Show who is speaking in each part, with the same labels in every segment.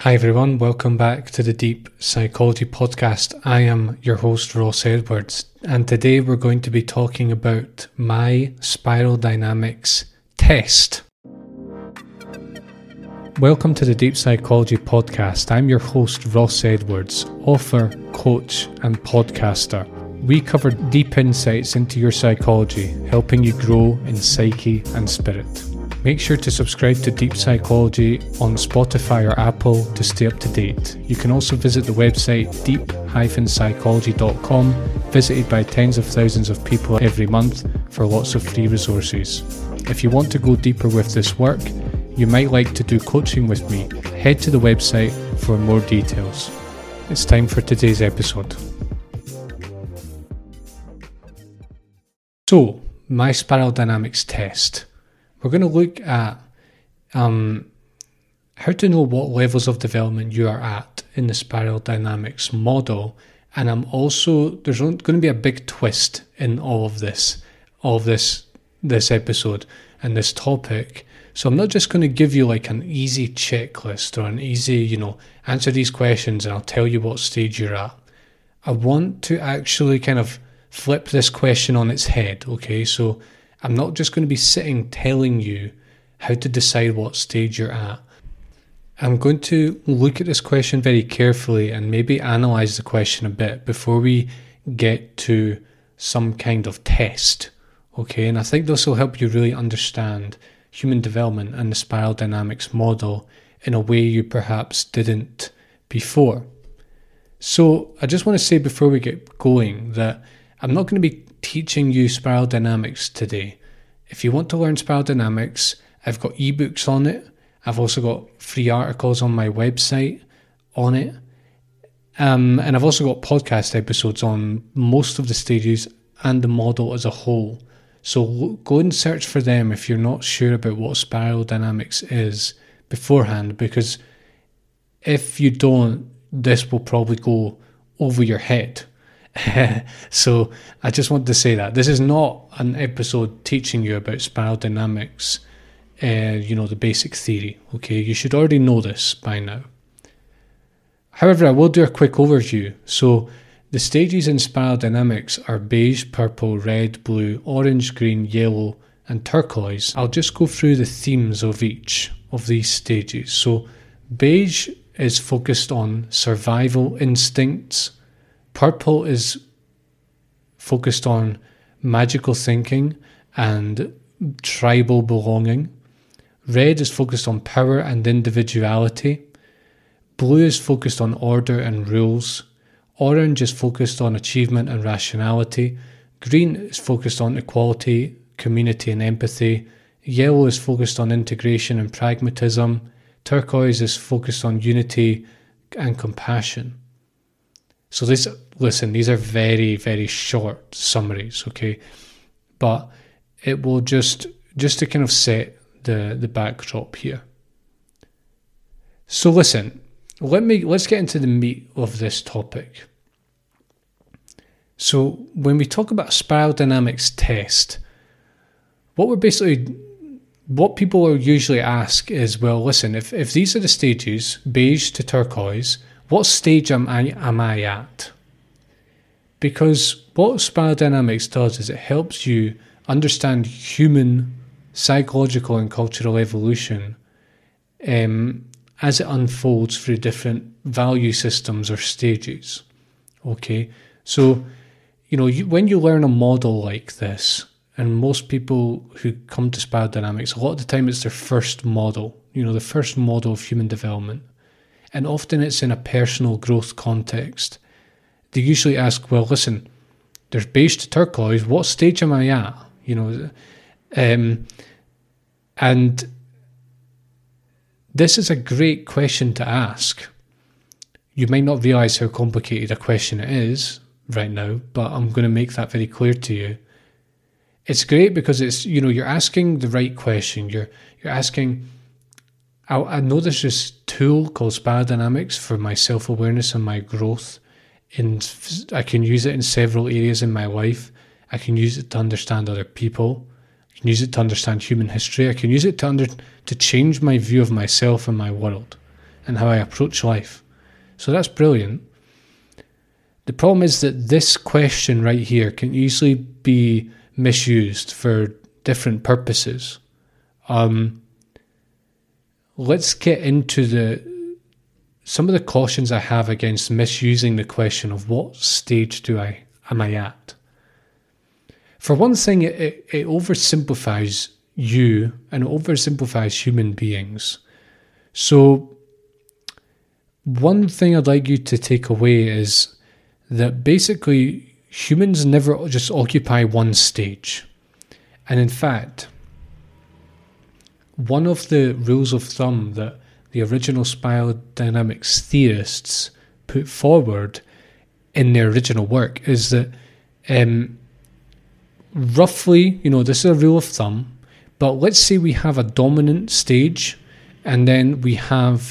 Speaker 1: Hi everyone, welcome back to the Deep Psychology Podcast. I am your host Ross Edwards, and today we're going to be talking about my Spiral Dynamics test. Welcome to the Deep Psychology Podcast. I'm your host Ross Edwards, author, coach and podcaster. We cover deep insights into your psychology, helping you grow in psyche and spirit. Make sure to subscribe to Deep Psychology on Spotify or Apple to stay up to date. You can also visit the website deep-psychology.com, visited by tens of thousands of people every month for lots of free resources. If you want to go deeper with this work, you might like to do coaching with me. Head to the website for more details. It's time for today's episode. So, my Spiral Dynamics test. We're going to look at how to know what levels of development you are at in the Spiral Dynamics model. And there's going to be a big twist in all of this episode and this topic. So I'm not just going to give you like an easy checklist or an easy, answer these questions and I'll tell you what stage you're at. I want to actually kind of flip this question on its head, okay? So I'm not just going to be sitting telling you how to decide what stage you're at. I'm going to look at this question very carefully and maybe analyze the question a bit before we get to some kind of test, okay? And I think this will help you really understand human development and the Spiral Dynamics model in a way you perhaps didn't before. So I just want to say before we get going that I'm not going to be teaching you Spiral Dynamics today. If you want to learn Spiral Dynamics, I've got ebooks on it. I've also got free articles on my website on it. And I've also got podcast episodes on most of the stages and the model as a whole. So go and search for them if you're not sure about what Spiral Dynamics is beforehand, because if you don't, this will probably go over your head. So I just want to say that this is not an episode teaching you about Spiral Dynamics, the basic theory, okay? You should already know this by now. However, I will do a quick overview. So the stages in Spiral Dynamics are beige, purple, red, blue, orange, green, yellow, and turquoise. I'll just go through the themes of each of these stages. So beige is focused on survival instincts. Purple is focused on magical thinking and tribal belonging. Red is focused on power and individuality. Blue is focused on order and rules. Orange is focused on achievement and rationality. Green is focused on equality, community and empathy. Yellow is focused on integration and pragmatism. Turquoise is focused on unity and compassion. So these are very, very short summaries, okay? But it will just to kind of set the backdrop here. So listen, let's get into the meat of this topic. So when we talk about a Spiral Dynamics test, what people will usually ask is, well, listen, if these are the stages, beige to turquoise, what stage am I at? Because what Spiral Dynamics does is it helps you understand human psychological and cultural evolution as it unfolds through different value systems or stages. Okay, so when you learn a model like this, and most people who come to Spiral Dynamics, a lot of the time it's their first model, the first model of human development. And often it's in a personal growth context. They usually ask, well, listen, there's beige to turquoise, what stage am I at? And this is a great question to ask. You might not realise how complicated a question it is right now, but I'm going to make that very clear to you. It's great because it's, you're asking the right question. You're asking, I know there's this tool called Spiral Dynamics for my self-awareness and my growth. I can use it in several areas in my life. I can use it to understand other people. I can use it to understand human history. I can use it to change my view of myself and my world. and how I approach life. So that's brilliant. The problem is that this question right here can easily be misused for different purposes. Let's get into some of the cautions I have against misusing the question of what stage am I at. For one thing, it oversimplifies you and it oversimplifies human beings. So one thing I'd like you to take away is that basically humans never just occupy one stage. And in fact, one of the rules of thumb that the original spiral dynamics theorists put forward in their original work is that roughly, this is a rule of thumb, but let's say we have a dominant stage and then we have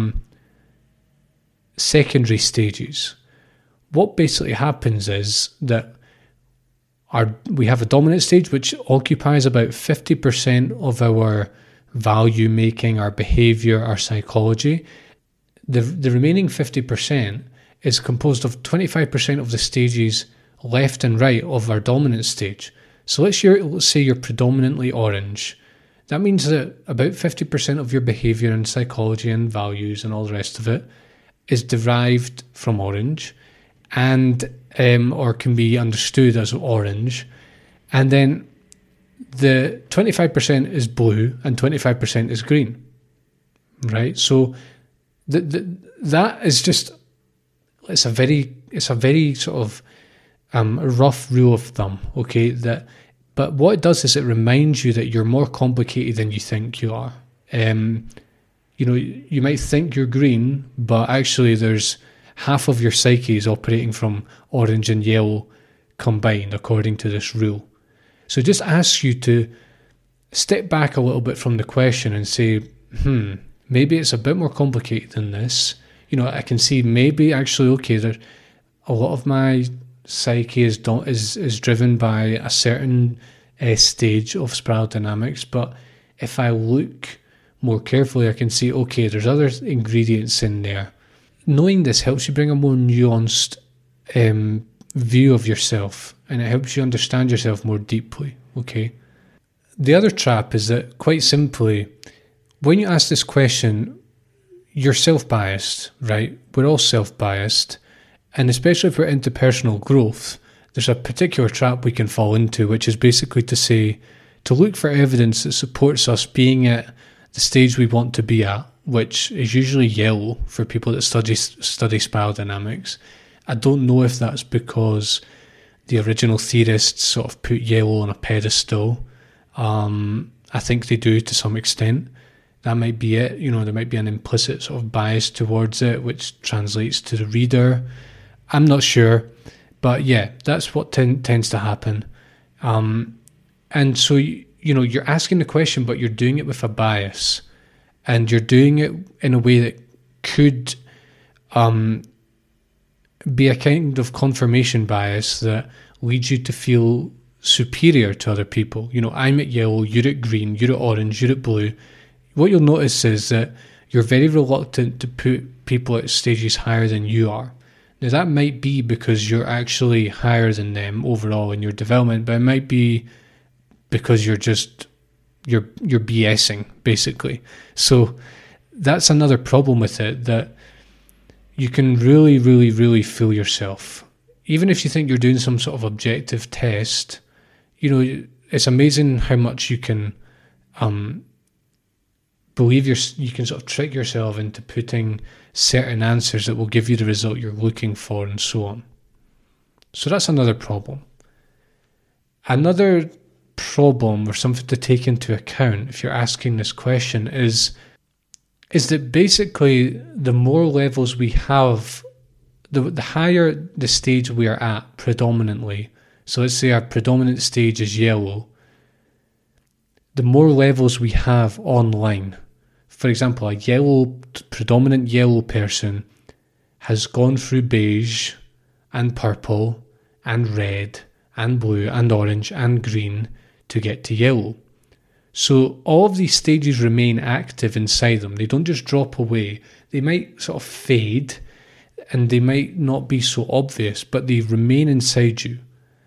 Speaker 1: secondary stages. What basically happens is that we have a dominant stage which occupies about 50% of our value making, our behavior, our psychology. The remaining 50% is composed of 25% of the stages left and right of our dominant stage. So let's say you're predominantly orange. That means that about 50% of your behavior and psychology and values and all the rest of it is derived from orange and or can be understood as orange. And then the 25% is blue and 25% is green, right? So that is just, it's a very sort of rough rule of thumb, okay? But what it does is it reminds you that you're more complicated than you think you are. You might think you're green, but actually there's half of your psyche is operating from orange and yellow combined, according to this rule. So it just asks you to step back a little bit from the question and say, maybe it's a bit more complicated than this. I can see maybe actually, okay, a lot of my psyche is driven by a certain stage of spiral dynamics, but if I look more carefully, I can see, okay, there's other ingredients in there. Knowing this helps you bring a more nuanced view of yourself, and it helps you understand yourself more deeply, okay? The other trap is that, quite simply, when you ask this question, you're self-biased, right? We're all self-biased, and especially if we're into personal growth, there's a particular trap we can fall into, which is basically to look for evidence that supports us being at the stage we want to be at, which is usually yellow for people that study spiral dynamics. I don't know if that's because the original theorists sort of put yellow on a pedestal. I think they do to some extent. That might be it. There might be an implicit sort of bias towards it, which translates to the reader. I'm not sure. But yeah, that's what tends to happen. And so, you're asking the question, but you're doing it with a bias. And you're doing it in a way that could be a kind of confirmation bias that leads you to feel superior to other people. I'm at yellow, you're at green, you're at orange, you're at blue. What you'll notice is that you're very reluctant to put people at stages higher than you are. Now, that might be because you're actually higher than them overall in your development, but it might be because you're BSing, basically. So that's another problem with it, that you can really, really, really fool yourself. Even if you think you're doing some sort of objective test, it's amazing how much you can you can sort of trick yourself into putting certain answers that will give you the result you're looking for, and so on. So that's another problem. Another problem, or something to take into account if you're asking this question, is that basically the more levels we have, the higher the stage we are at predominantly. So let's say our predominant stage is yellow. The more levels we have online. For example, a predominant yellow person has gone through beige and purple and red and blue and orange and green to get to yellow. So all of these stages remain active inside them. They don't just drop away. They might sort of fade and they might not be so obvious, but they remain inside you.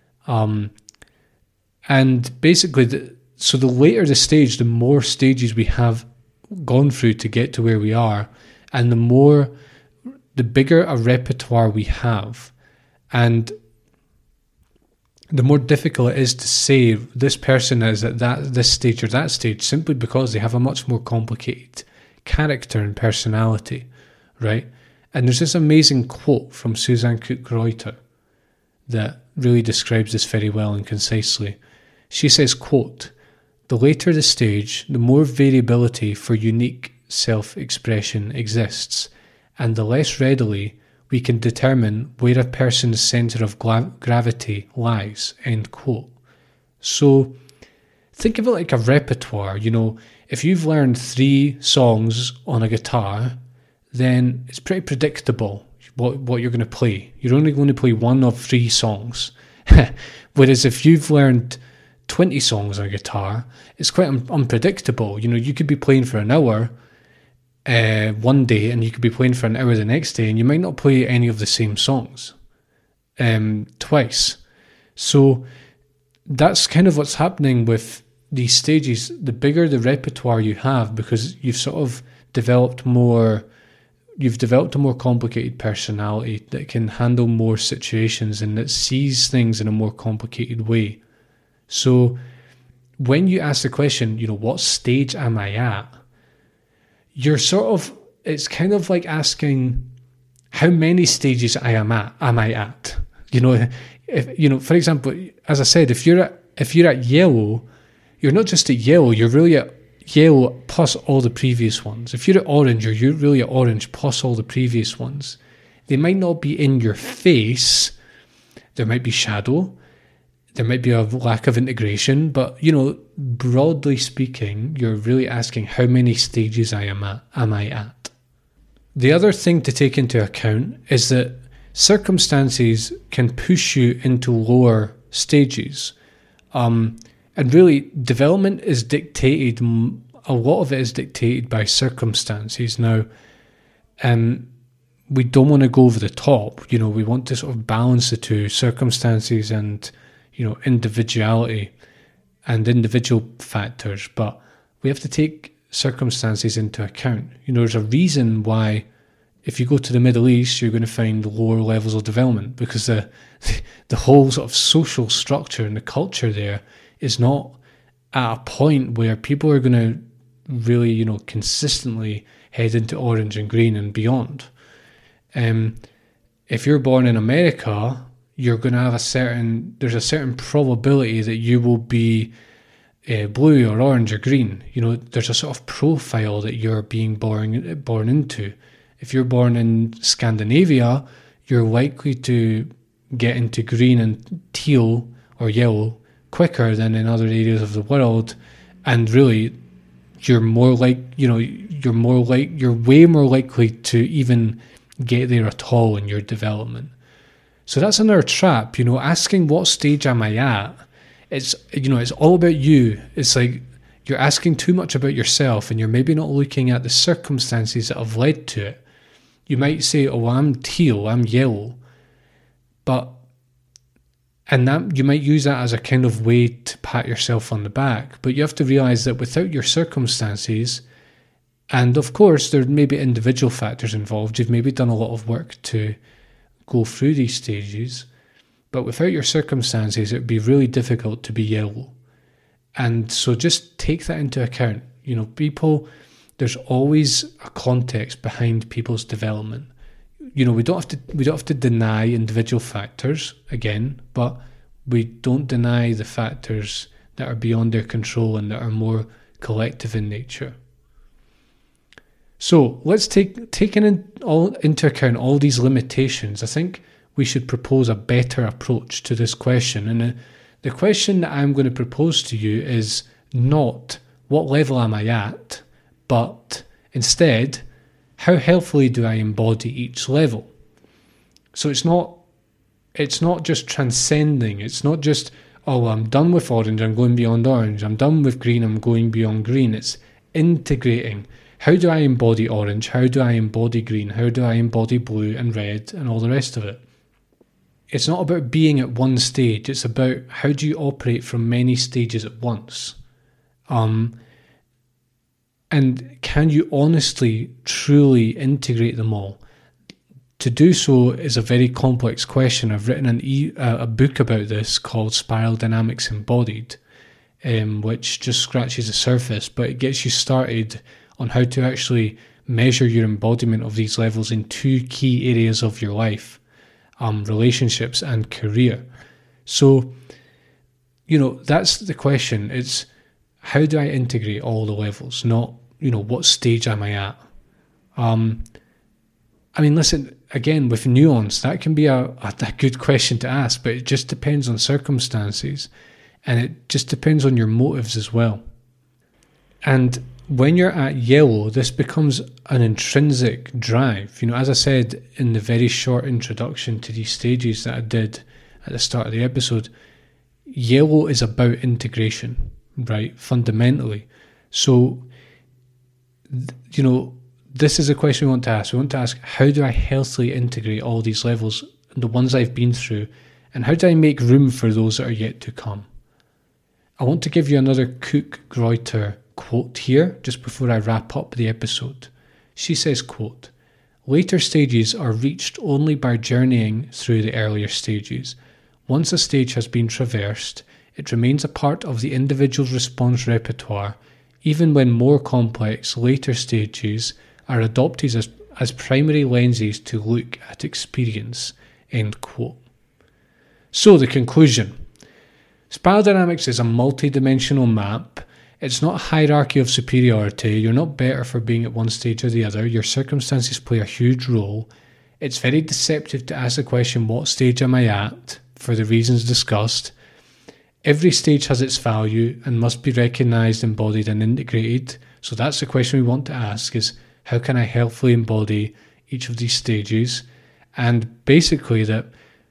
Speaker 1: And basically, so the later the stage, the more stages we have gone through to get to where we are, and the bigger a repertoire we have, and the more difficult it is to say this person is at this stage or that stage, simply because they have a much more complicated character and personality, right? And there's this amazing quote from Susan Cook-Reuter that really describes this very well and concisely. She says, quote, "The later the stage, the more variability for unique self-expression exists, and the less readily we can determine where a person's centre of gravity lies," end quote. So think of it like a repertoire. You know, if you've learned 3 songs on a guitar, then it's pretty predictable what you're going to play. You're only going to play 1 of 3 songs. Whereas if you've learned 20 songs on a guitar, it's quite unpredictable. You know, you could be playing for an hour one day, and you could be playing for an hour the next day, and you might not play any of the same songs twice. So that's kind of what's happening with these stages. The bigger the repertoire you have, because you've sort of developed a more complicated personality that can handle more situations and that sees things in a more complicated way. So when you ask the question, you know, what stage am I at? It's kind of like asking how many stages am I at? You know, for example, as I said, if you're at yellow, you're not just at yellow, you're really at yellow plus all the previous ones. If you're at orange, you're really at orange plus all the previous ones. They might not be in your face. There might be shadow. There might be a lack of integration, but, you know, broadly speaking, you're really asking how many stages am I at? The other thing to take into account is that circumstances can push you into lower stages. And really, development is dictated, a lot of it is dictated by circumstances. Now, we don't want to go over the top. You know, we want to sort of balance the two, circumstances and, you know, individuality and individual factors, but we have to take circumstances into account. You know, there's a reason why if you go to the Middle East, you're going to find lower levels of development, because the whole sort of social structure and the culture there is not at a point where people are going to really, you know, consistently head into orange and green and beyond. If you're born in America, you're going to have there's a certain probability that you will be blue or orange or green. You know, there's a sort of profile that you're being born into. If you're born in Scandinavia, you're likely to get into green and teal or yellow quicker than in other areas of the world. And really, you're way more likely to even get there at all in your development. So that's another trap, you know, asking what stage am I at? It's all about you. It's like you're asking too much about yourself, and you're maybe not looking at the circumstances that have led to it. You might say, oh, I'm teal, I'm yellow. And that you might use that as a kind of way to pat yourself on the back. But you have to realize that without your circumstances, and of course there may be individual factors involved, you've maybe done a lot of work to go through these stages, but without your circumstances, it would be really difficult to be yellow. And so just take that into account. You know, there's always a context behind people's development. You know, we don't have to deny individual factors again, but we don't deny the factors that are beyond their control and that are more collective in nature. So let's taking into account all these limitations, I think we should propose a better approach to this question. And the question that I'm going to propose to you is not what level am I at, but instead, how healthily do I embody each level? So it's not just transcending. It's not just, oh, I'm done with orange, I'm going beyond orange. I'm done with green, I'm going beyond green. It's integrating. How do I embody orange? How do I embody green? How do I embody blue and red and all the rest of it? It's not about being at one stage. It's about how do you operate from many stages at once? And can you honestly, truly integrate them all? To do so is a very complex question. I've written a book about this called Spiral Dynamics Embodied, which just scratches the surface, but it gets you started on how to actually measure your embodiment of these levels in two key areas of your life, relationships and career. So, that's the question. It's how do I integrate all the levels, not, what stage am I at? Listen, again, with nuance, that can be a good question to ask, but it just depends on circumstances, and it just depends on your motives as well. And when you're at yellow, this becomes an intrinsic drive. As I said in the very short introduction to these stages that I did at the start of the episode, yellow is about integration, right? Fundamentally. So, this is a question we want to ask. We want to ask, how do I healthily integrate all these levels, the ones I've been through, and how do I make room for those that are yet to come? I want to give you another Cook-Greuter quote here, just before I wrap up the episode. She says, quote, "Later stages are reached only by journeying through the earlier stages. Once a stage has been traversed, it remains a part of the individual's response repertoire, even when more complex later stages are adopted as primary lenses to look at experience." End quote. So the conclusion. Spiral Dynamics is a multi-dimensional map. It's not a hierarchy of superiority. You're not better for being at one stage or the other. Your circumstances play a huge role. It's very deceptive to ask the question, what stage am I at, for the reasons discussed. Every stage has its value and must be recognised, embodied and integrated. So that's the question we want to ask, is how can I healthily embody each of these stages? And basically that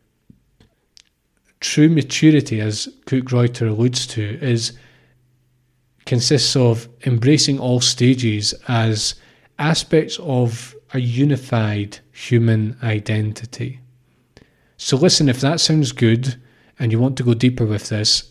Speaker 1: true maturity, as Cook-Greuter alludes to, consists of embracing all stages as aspects of a unified human identity. So listen, if that sounds good and you want to go deeper with this,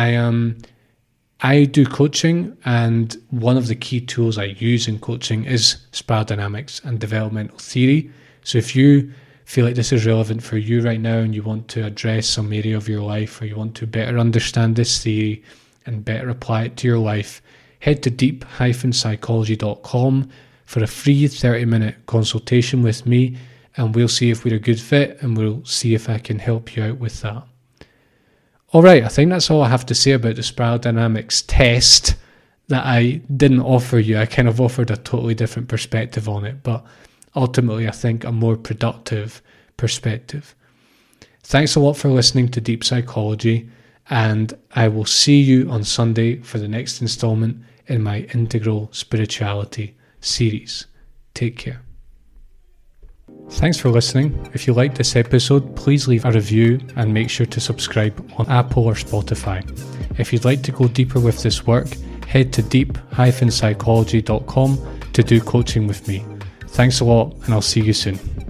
Speaker 1: I do coaching, and one of the key tools I use in coaching is Spiral Dynamics and developmental theory. So if you feel like this is relevant for you right now and you want to address some area of your life, or you want to better understand this theory and better apply it to your life, head to deep-psychology.com for a free 30-minute consultation with me, and we'll see if we're a good fit, and we'll see if I can help you out with that. Alright, I think that's all I have to say about the Spiral Dynamics test that I didn't offer you. I kind of offered a totally different perspective on it, but ultimately I think a more productive perspective. Thanks a lot for listening to Deep Psychology, and I will see you on Sunday for the next installment in my Integral Spirituality series. Take care. Thanks for listening. If you liked this episode, please leave a review and make sure to subscribe on Apple or Spotify. If you'd like to go deeper with this work, head to deep-psychology.com to do coaching with me. Thanks a lot, and I'll see you soon.